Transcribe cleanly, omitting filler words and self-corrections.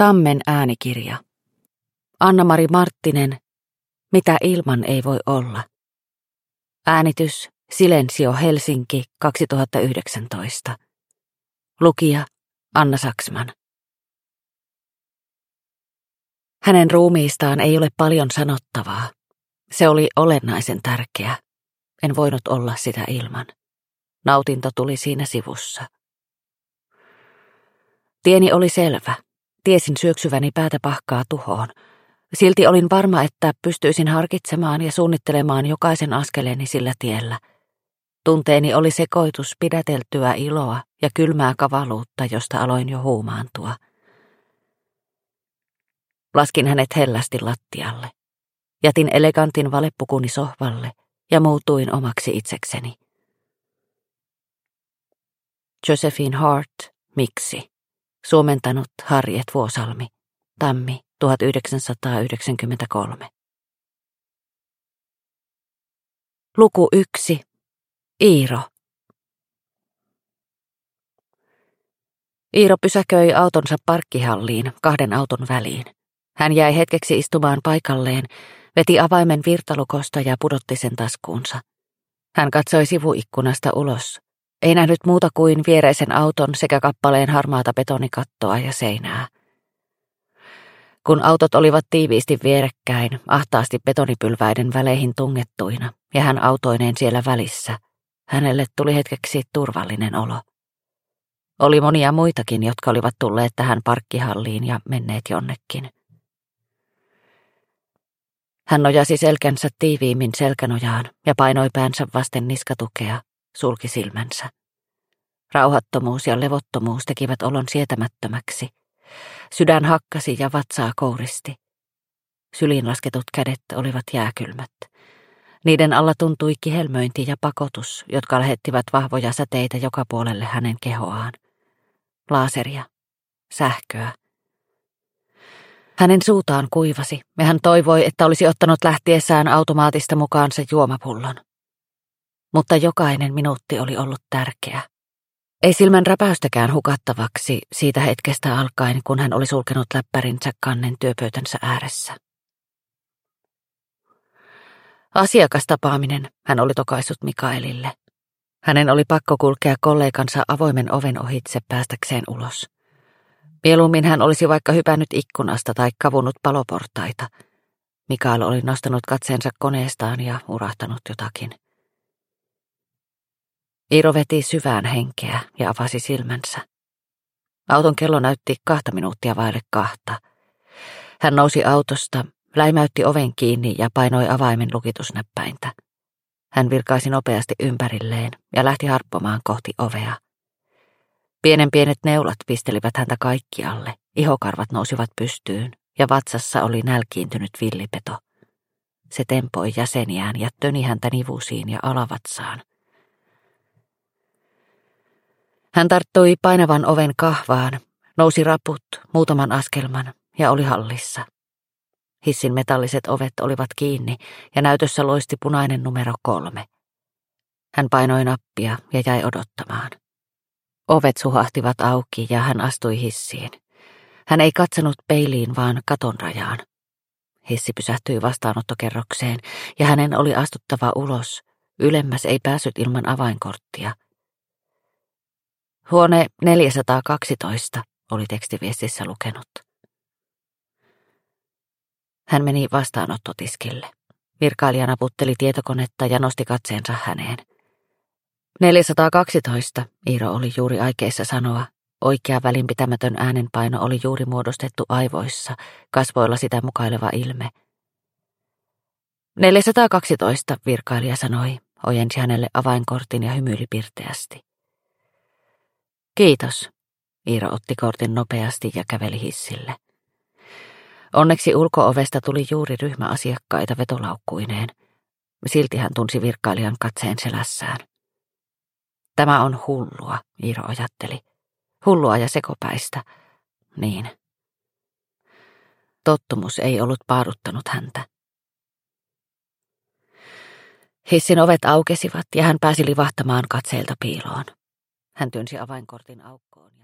Tammen äänikirja. Anna-Mari Marttinen. Mitä ilman ei voi olla. Äänitys Silensio Helsinki 2019. Lukija Anna Saksman. Hänen ruumiistaan ei ole paljon sanottavaa. Se oli olennaisen tärkeä. En voinut olla sitä ilman. Nautinto tuli siinä sivussa. Tieni oli selvä. Tiesin syöksyväni päätä pahkaa tuhoon. Silti olin varma, että pystyisin harkitsemaan ja suunnittelemaan jokaisen askeleeni sillä tiellä. Tunteeni oli sekoitus pidäteltyä iloa ja kylmää kavaluutta, josta aloin jo huumaantua. Laskin hänet hellästi lattialle. Jätin elegantin valepukuni sohvalle ja muutuin omaksi itsekseni. Josephine Hart, Miksi? Suomentanut Harriet Vuosalmi. Tammi 1993. Luku 1. Iiro. Iiro pysäköi autonsa parkkihalliin 2 auton väliin. Hän jäi hetkeksi istumaan paikalleen, veti avaimen virtalukosta ja pudotti sen taskuunsa. Hän katsoi sivuikkunasta ulos. Ei nähnyt muuta kuin viereisen auton sekä kappaleen harmaata betonikattoa ja seinää. Kun autot olivat tiiviisti vierekkäin, ahtaasti betonipylväiden väleihin tungettuina, ja hän autoineen siellä välissä, hänelle tuli hetkeksi turvallinen olo. Oli monia muitakin, jotka olivat tulleet tähän parkkihalliin ja menneet jonnekin. Hän nojasi selkänsä tiiviimmin selkänojaan ja painoi päänsä vasten niskatukea, sulki silmänsä. Rauhattomuus ja levottomuus tekivät olon sietämättömäksi. Sydän hakkasi ja vatsaa kouristi. Syliin lasketut kädet olivat jääkylmät. Niiden alla tuntui kihelmöinti ja pakotus, jotka lähettivät vahvoja säteitä joka puolelle hänen kehoaan. Laaseria, sähköä. Hänen suutaan kuivasi ja hän toivoi, että olisi ottanut lähtiessään automaatista mukaansa juomapullon. Mutta jokainen minuutti oli ollut tärkeä. Ei silmän räpäystäkään hukattavaksi siitä hetkestä alkaen, kun hän oli sulkenut läppärinsä kannen työpöytänsä ääressä. Asiakastapaaminen, hän oli tokaissut Mikaelille. Hänen oli pakko kulkea kollegansa avoimen oven ohitse päästäkseen ulos. Mieluummin hän olisi vaikka hypännyt ikkunasta tai kavunut paloportaita. Mikael oli nostanut katseensa koneestaan ja urahtanut jotakin. Iiro veti syvään henkeä ja avasi silmänsä. Auton kello näytti 2 minuuttia vaille 2. Hän nousi autosta, läimäytti oven kiinni ja painoi avaimen lukitusnäppäintä. Hän virkaisi nopeasti ympärilleen ja lähti harppomaan kohti ovea. Pienet neulat pistelivät häntä kaikkialle, ihokarvat nousivat pystyyn ja vatsassa oli nälkiintynyt villipeto. Se tempoi jäseniään ja töni häntä nivusiin ja alavatsaan. Hän tarttui painavan oven kahvaan, nousi raput muutaman askelman ja oli hallissa. Hissin metalliset ovet olivat kiinni ja näytössä loisti punainen numero 3. Hän painoi nappia ja jäi odottamaan. Ovet suhahtivat auki ja hän astui hissiin. Hän ei katsonut peiliin, vaan katon rajaan. Hissi pysähtyi vastaanottokerrokseen ja hänen oli astuttava ulos. Ylemmäs ei päässyt ilman avainkorttia. Huone 412 oli tekstiviestissä lukenut. Hän meni vastaanottotiskille. Virkailija naputteli tietokonetta ja nosti katseensa häneen. 412, Iiro oli juuri aikeissa sanoa. Oikea välinpitämätön äänenpaino oli juuri muodostettu aivoissa, kasvoilla sitä mukaileva ilme. 412, virkailija sanoi, ojensi hänelle avainkortin ja hymyili pirteästi. Kiitos, Iiro otti kortin nopeasti ja käveli hissille. Onneksi ulko-ovesta tuli juuri ryhmä asiakkaita vetolaukkuineen. Silti hän tunsi virkailijan katseen selässään. Tämä on hullua, Iiro ajatteli. Hullua ja sekopäistä. Niin. Tottumus ei ollut paaduttanut häntä. Hissin ovet aukesivat ja hän pääsi livahtamaan katseelta piiloon. Hän työnsi avainkortin aukkoon.